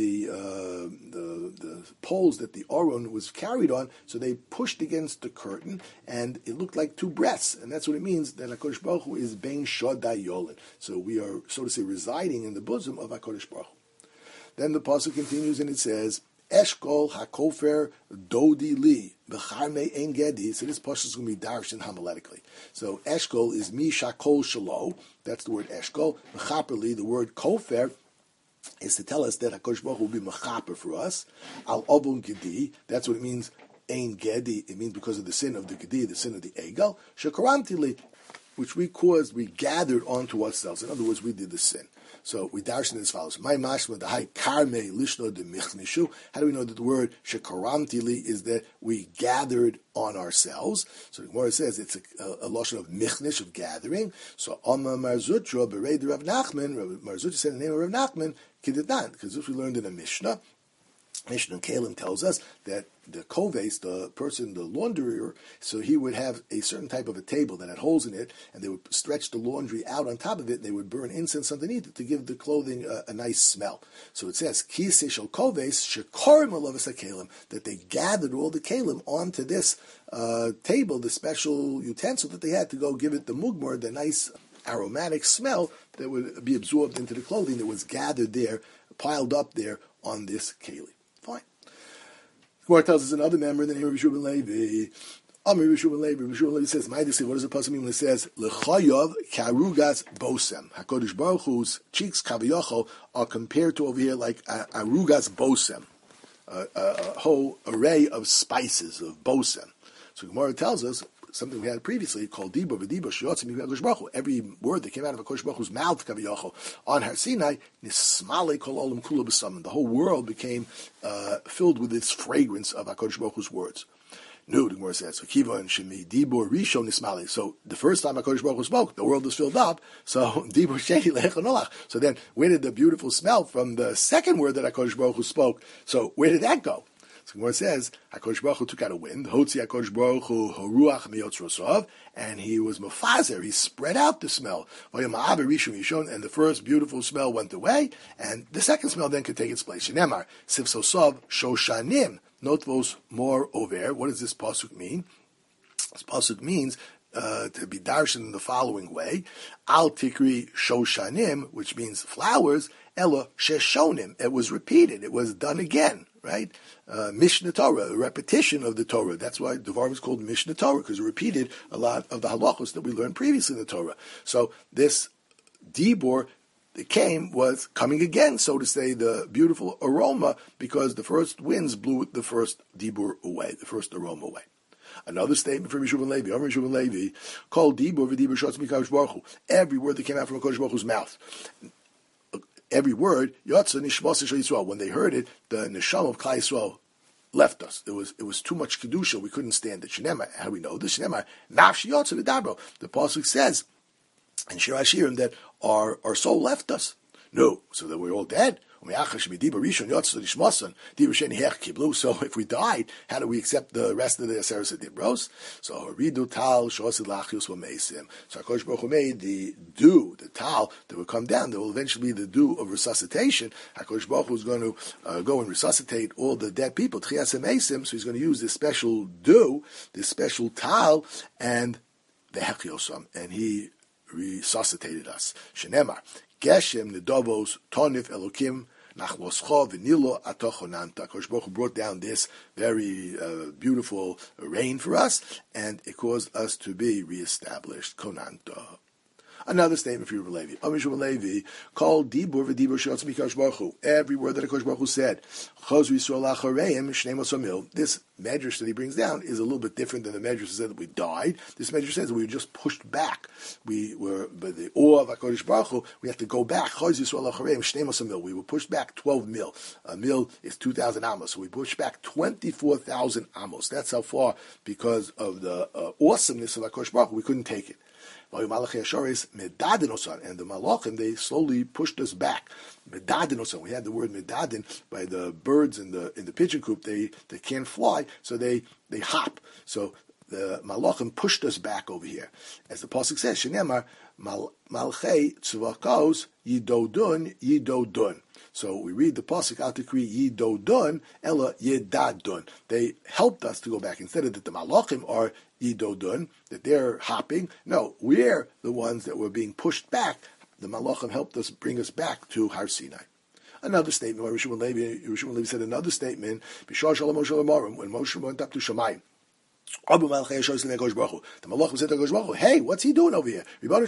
the poles that the Aron was carried on, so they pushed against the curtain, and it looked like two breasts, and that's what it means that HaKadosh Baruch Hu is Bein Shodai Yolin. So we are, so to say, residing in the bosom of HaKadosh Baruch Hu. Then the pasuk continues and it says, Eshkol hakofer dodi li b'charmei ein gedi. So this pasuk is going to be darshan homiletically. So Eshkol is mi shakol shalo. That's the word Eshkol. Mechaper li, the word kofer, is to tell us that HaKadosh Baruch Hu will be mechaper for us. Al obun gedi. That's what it means. Ein gedi. It means because of the sin of the gedi, the sin of the egel. Shekaramti li, which we caused, we gathered onto ourselves. In other words, we did the sin. So we darshan as follows. My mashma the high karme lishno de michnishu. How do we know that the word shekaramtili is that we gathered on ourselves? So the Gemara says it's a lotion of michnish, of gathering. So Amma Marzutra bereid Rav Nachman. Marzutra said in the name of Rav Nachman kididan, because this we learned in a Mishnah. Mishnah Kalim tells us that the koves, the person, the launderer, so he would have a certain type of a table that had holes in it, and they would stretch the laundry out on top of it, and they would burn incense underneath it to give the clothing a nice smell. So it says, Kisei shel koves shekorim alavas kalim, that they gathered all the kalim onto this table, the special utensil that they had to go give it the mugmor, the nice aromatic smell that would be absorbed into the clothing that was gathered there, piled up there on this kalim. Fine. Gemara tells us another member in the name of Rishub and Levi. Amir Rishub and Levi. Rishub and Levi says, what does the pasuk mean when it says, L'chayov karugas bosem? HaKadosh Baruch Hu's cheeks, kaviyachol, are compared to over here like arugas bosem, a whole array of spices, of bosem. So Gemara tells us, something we had previously called Dibur v'Dibur Shiyotzim Hakadosh Baruch Hu. Every word that came out of Hakadosh Baruch Hu's mouth, Kaviyachol, on Har Sinai, Nismale Kol Olam Kula B'Samim. The whole world became filled with this fragrance of Hakadosh Baruch Hu's words. No, the Gemara says, Kiva and Shemi Dibur Rishon Nismale. So the first time Hakadosh Baruch Hu spoke, the world was filled up. So Dibur Sheni Lechonolach. So then, where did the beautiful smell from the second word that Hakadosh Baruch Hu spoke? So where did that go? So Gemara says, HaKadosh Baruch Hu took out a wind, Hotzi HaKadosh Baruch Hu Horuach Miyotz Rosav, and he was mafazer, he spread out the smell. And the first beautiful smell went away, and the second smell then could take its place. Shenemar, Sivsosav Shoshanim, Notvos Mor Over. What does this pasuk mean? This pasuk means to be darshan in the following way: Al Tikri Shoshanim, which means flowers, Ella Sheshonim. It was repeated. It was done again. Right? Mishnah Torah, a repetition of the Torah. That's why Devar was called Mishnah Torah, because it repeated a lot of the halachos that we learned previously in the Torah. So this Dibur that was coming again, so to say, the beautiful aroma, because the first winds blew the first Dibur away, the first aroma away. Another statement from Rishub and Levi. Rishub and Levi called Dibur v'Dibur Shotz Mikadosh Baruch Hu. Every word that came out from HaKadosh Baruch Hu's mouth. Every word, Yotza Nishmas Yisrael. When they heard it, the Neshama of Klal Yisrael left us. It was too much kedusha. We couldn't stand it. Shnema, how do we know this? Shnema, Nafshi Yotza v'Dabro. The pasuk says in Shir Hashirim that our soul left us. No, so that we're all dead. So if we died, how do we accept the rest of the Aseres Dibros? So HaKadosh Baruch Hu made the dew, the tal, that will come down. There will eventually be the dew of resuscitation. HaKadosh Baruch Hu is going to go and resuscitate all the dead people. So he's going to use this special dew, this special tal, and the Hechiosam, and he resuscitated us. Shenemar. Geshem Nedovos Tonif Elokim Nachloscho V'Nilo Atochonanta. HaKadosh Baruch Hu brought down this very beautiful rain for us, and it caused us to be reestablished. Konanta. Another statement for Yerubbal Levi. Amishum Levi called Dibur v'Dibur Shotz Mikadosh Baruch Hu. Every word that Hakadosh Baruch Hu said, Chos Yisrael Achareim Shnei Mil. This medrash that he brings down is a little bit different than the medrash that said that we died. This medrash says that we were just pushed back. We were by the awe of Hakadosh Baruch Hu. We have to go back. Chos Yisrael Achareim Shnei Mil. We were pushed back 12 mil. A mil is 2,000 amos, so we pushed back 24,000 amos. That's how far, because of the awesomeness of Hakadosh Baruch Hu, we couldn't take it. And the Malachim, they slowly pushed us back. We had the word medadin by the birds in the pigeon coop. They can't fly, so they hop. So the Malachim pushed us back over here. As the pasuk says, Shenemar Malchei Tzvakos Yidodun. So we read the pasuk out to create Yidodun Ella Yedadun. They helped us to go back instead of that the Malachim are Yidodun, that they're hopping. No, we're the ones that were being pushed back. The Malachim helped us bring us back to Har Sinai. Another statement, where Yerubbal Levi said another statement, when Moshe went up to Shamayim. The Malachim said to Hakadosh Baruch Hu, hey, what's he doing over here?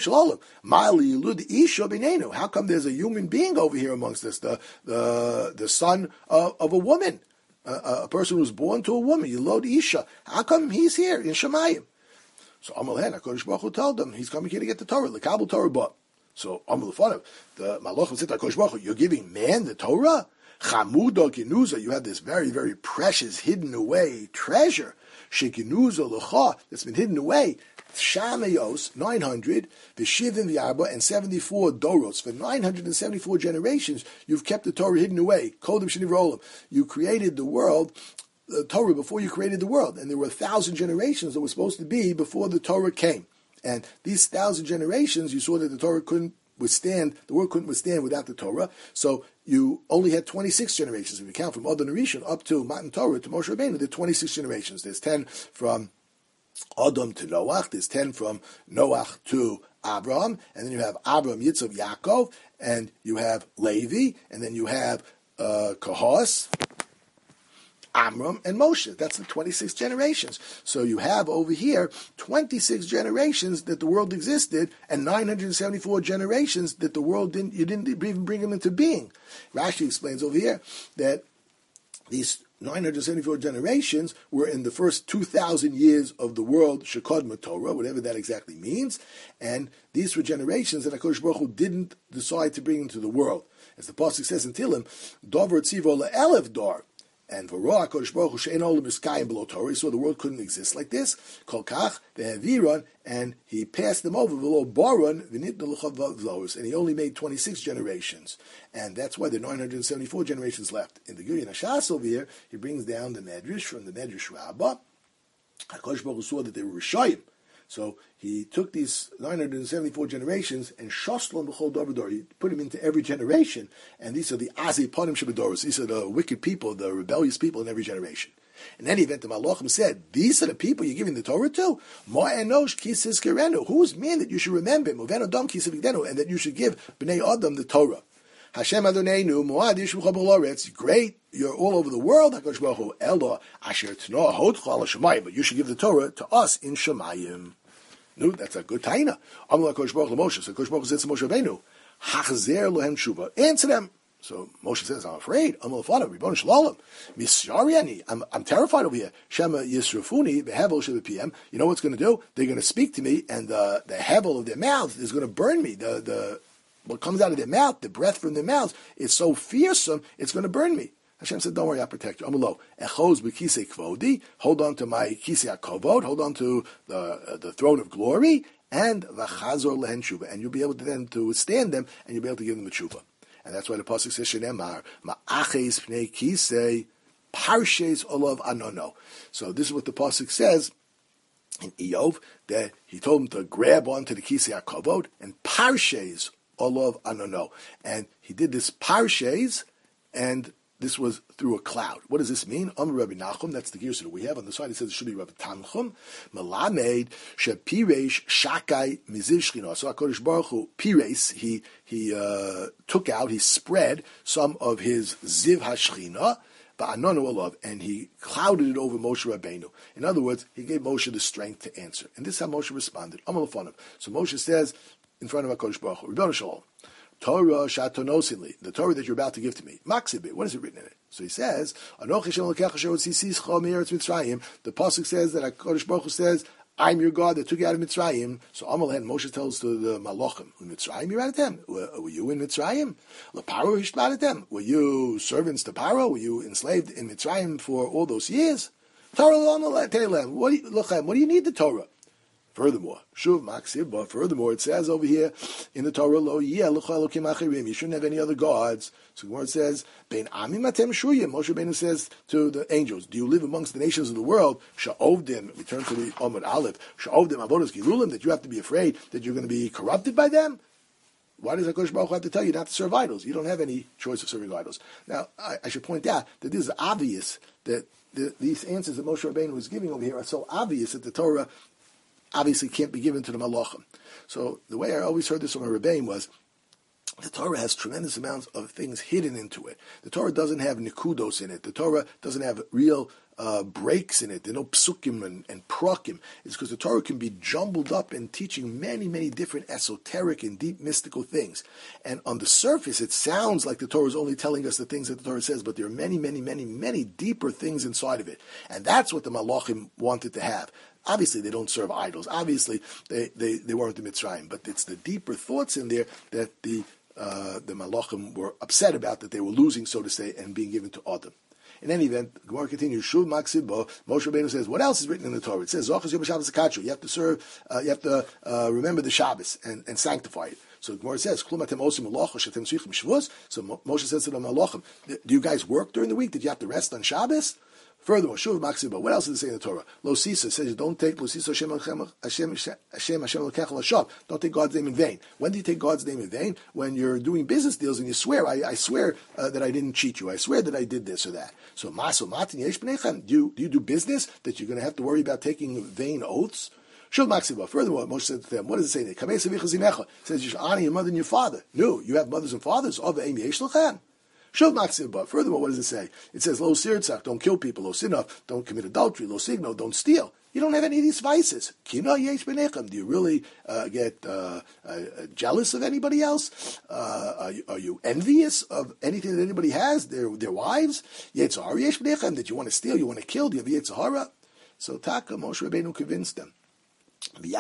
How come there's a human being over here amongst us, the son of a woman? A person who's born to a woman, Yilod Isha. How come he's here in Shemayim? So Amalhen, HaKadosh Baruch Hu told them, he's coming here to get the Torah, the Kabul Torah. But so Amalufanav, the Malachim said to HaKadosh Baruch Hu, you're giving man the Torah? Chamuda Ginuza, you have this very, very precious, hidden away treasure. Shekinuza L'cha, that's been hidden away. Shamayos, 900, V'shivim V'arba, and 74 Doros. For 974 generations, you've kept the Torah hidden away. Kodim Sheniv Rolam. You created the world, the Torah, before you created the world. And there were 1,000 generations that were supposed to be before the Torah came. And these 1,000 generations, you saw that the Torah couldn't withstand, the world couldn't withstand without the Torah. So you only had 26 generations. If you count from Adon Rishon up to Matan Torah to Moshe Rabbeinu, there are 26 generations. There's 10 from Adam to Noach, there's 10 from Noach to Abraham, and then you have Abraham, Yitzchak, Yaakov, and you have Levi, and then you have Kahos, Amram, and Moshe. That's the 26 generations. So you have over here 26 generations that the world existed, and 974 generations that the world you didn't even bring them into being. Rashi explains over here that these 974 generations were in the first 2,000 years of the world, Shekod Torah, whatever that exactly means, and these were generations that HaKadosh Baruch Hu didn't decide to bring into the world. As the pasuk says in Tehillim, Dover Tzivo LeElev Dor, and V'roa HaKadosh Baruch Hu she'en olam miskayim below Torah, so the world couldn't exist like this. Kol kach ve'aviron, and he passed them over below Baron v'nitnu l'chav, and he only made 26 generations, and that's why there are 974 generations left. In the Guryan Hashas over here, he brings down the Medrash from the Medrash Rabbah. HaKadosh Baruch Hu saw that they were Rishayim, so he took these 974 generations and shoslam b'chol davar. He put them into every generation, and these are the azi panim shebedoros. These are the wicked people, the rebellious people in every generation. In any event, the Malachim said, these are the people you're giving the Torah to? Ma'enosh kisis kerenu. Who's man that you should remember him? Uven adam kisavigdenu, and that you should give b'nei adam the Torah. Hashem Adonenu Moadish V'Chaboloretz. Great, you're all over the world. HaKadosh Baruch Hu Elo Asher Tnoah Hodcha Al Shemayim. But you should give the Torah to us in Shemayim. No, that's a good taina. Amar HaKadosh Baruch Hu Moshe. So HaKadosh Baruch Hu says to Moshe Rabbeinu, Hachzer Lohem Tshuva. Answer them. So Moshe says, I'm afraid. I'm terrified over here. Shema Yisrafuni, the Hevel Shabbat. You know what's going to do? They're going to speak to me, and the Hevel of their mouth is going to burn me. What comes out of their mouth, the breath from their mouths, is so fearsome, it's going to burn me. Hashem said, don't worry, I'll protect you. Amalo, echoz b'kisei kvodi, hold on to my kisei kovod, hold on to the throne of glory, and v'chazor lehen tshuva, and you'll be able to then to withstand them, and you'll be able to give them a tshuva. And that's why the pasuk says, shenemar, ma'aches pnei kisei, parshes olav anono. So this is what the pasuk says in Iyov, that he told him to grab onto the kisei kovod, and parshes olav anono. And he did this parshes, and this was through a cloud. What does this mean? Rabbi Nachum, that's the gears that we have. On the side it says it should be Rabbi Tanchum. Melamed shepiresh shakai miziv shchina. So HaKadosh Baruch Hu, pires, he took out, he spread some of his ziv hashchina, ba'anonu alav, and he clouded it over Moshe Rabbeinu. In other words, he gave Moshe the strength to answer. And this is how Moshe responded. So Moshe says, in front of HaKadosh Baruch Hu. Rebbeinu Shalom. Torah shatonosinli, the Torah that you're about to give to me. Maksibit, what is it written in it? So he says, the pasuk says that HaKadosh Baruch Hu says, I'm your God that took you out of Mitzrayim. So Amalhen, Moshe tells to the Malachim, in Mitzrayim you're at them. Were you in Mitzrayim? L'paro hishbalatem. Were you servants to Paro? Were you enslaved in Mitzrayim for all those years? Torah what do you need the Torah? Furthermore, Shuv Maksib, but furthermore, it says over here in the Torah, Lo yeh l'cha elokim achirim, you shouldn't have any other gods. So the word says, Bein amim atem shuyim. Moshe Rabbeinu says to the angels, do you live amongst the nations of the world? Sha'ovdim, we turn to the Omid Aleph, Sha'ovdim avodas gilulim, that you have to be afraid that you're going to be corrupted by them? Why does HaKadosh Baruch Hu have to tell you not to serve idols? You don't have any choice of serving idols. Now, I should point out that this is obvious, that these answers that Moshe Rabbeinu was giving over here are so obvious that the Torah obviously can't be given to the Malachim. So the way I always heard this from a Rebbein was, the Torah has tremendous amounts of things hidden into it. The Torah doesn't have nikudos in it. The Torah doesn't have real breaks in it. There are no psukim and prakim. It's because the Torah can be jumbled up in teaching many, many different esoteric and deep mystical things. And on the surface, it sounds like the Torah is only telling us the things that the Torah says, but there are many, many, many, many deeper things inside of it. And that's what the Malachim wanted to have. Obviously, they don't serve idols. Obviously, they weren't the Mitzrayim. But it's the deeper thoughts in there that the Malachim were upset about, that they were losing, so to say, and being given to Adam. In any event, the Gemara continues. Shuv Maksibo. Moshe Rabbeinu says, "What else is written in the Torah?" It says, "Zochas Yom Shabbos Akachu." You have to serve. You have to remember the Shabbos and sanctify it. So the Gemara says, "Klum atem osim malacha shetem tzrichim shvus." So Moshe says to the Malachim, "Do you guys work during the week? Did you have to rest on Shabbos?" Furthermore, Shuv Maksiba, what else does it say in the Torah? Lo Sisa says you don't take Lo Sisa Hashem L'Sham. Don't take God's name in vain. When do you take God's name in vain? When you're doing business deals and you swear, I swear that I didn't cheat you. I swear that I did this or that. So Maso Matin Yesh B'nechem. Do you do business that you're going to have to worry about taking vain oaths? Shuv Maksiba. Furthermore, Moshe said to them, what does it say? It says you should honor your mother and your father. No, you have mothers and fathers. Shuv Maksiv, but furthermore, what does it say? It says, Lo sirtzach, don't kill people. Lo sinov, don't commit adultery. Lo signo, don't steal. You don't have any of these vices. Kina yesh b'nechem. Do you really get jealous of anybody else? Are you envious of anything that anybody has? Their wives? Yetzahara yesh b'nechem. That you want to steal, you want to kill. Do you have yetzahara? So Taka, Moshe Rabbeinu convinced them. They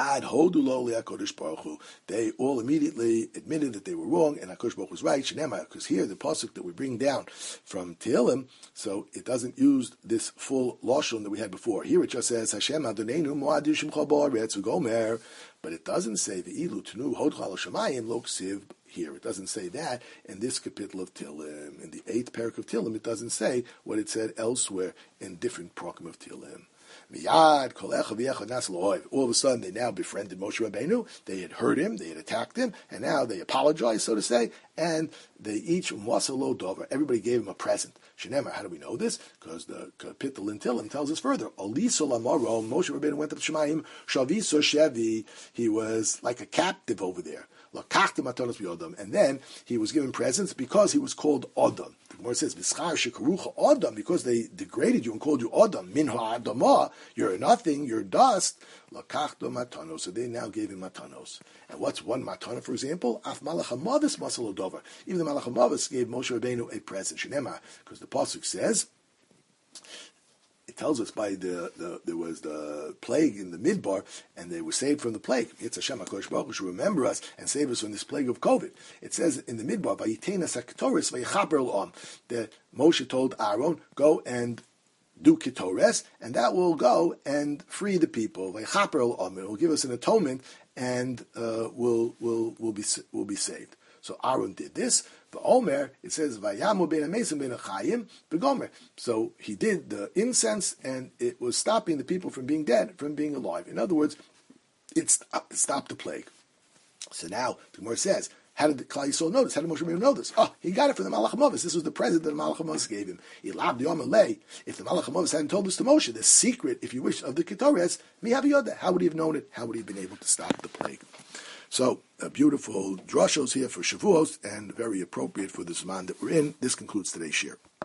all immediately admitted that they were wrong, and HaKadosh Baruch Hu was right. Because here the pasuk that we bring down from Tehillim, so it doesn't use this full lashon that we had before. Here it just says Hashem Adoneinu Mo'ad Yishimcha Ba'aretz Ugomer, but it doesn't say Ve'ilu Tenu Hodcha L'Shamayim Lo Ksiv. Here it doesn't say that in this capital of Tehillim. In the 8th parak of Tehillim, it doesn't say what it said elsewhere in different parakim of Tehillim. All of a sudden, they now befriended Moshe Rabbeinu. They had hurt him, they had attacked him, and now they apologized, so to say, and they each wasalo dover. Everybody gave him a present. Shenemar, how do we know this? Because the Kapitel in Tehillim tells us further. Aliso lamaro, Moshe Rabbeinu went up to Shemayim, shaviso shevi. He was like a captive over there. And then he was given presents because he was called Adam. The Gemara says, Adam, because they degraded you and called you Adam. Minha Adama, you're nothing, you're dust. So they now gave him matanos. And what's one matana, for example? Af Malach HaMavis Masal Dover. Even the Malach HaMavis gave Moshe Rabbeinu a present. Shnema, because the pasuk says, it tells us by there was the plague in the Midbar, and they were saved from the plague. It's Hashem HaKadosh Baruch Hu should remember us and save us from this plague of COVID. It says in the Midbar, Vayitena Saktoris Vayichaper L'Am, that Moshe told Aaron, go and do Ketores, and that will go and free the people. Vayichaper L'Am, it will give us an atonement, and we'll be saved. So Aaron did this. The Omer, it says, Vayamu ben Amesim ben Achayim begomer. So he did the incense, and it was stopping the people from being dead, from being alive. In other words, it stopped the plague. So now, the Gemara says, how did the Klal Yisrael know this? How did Moshe Rabbeinu know this? Oh, he got it from the Malach HaMavis. This was the present that the Malach HaMavis gave him. If the Malach HaMavis hadn't told this to Moshe, the secret, if you wish, of the Ketores, how would he have known it? How would he have been able to stop the plague? So, beautiful drashos here for Shavuos, and very appropriate for the Zman that we're in. This concludes today's shir.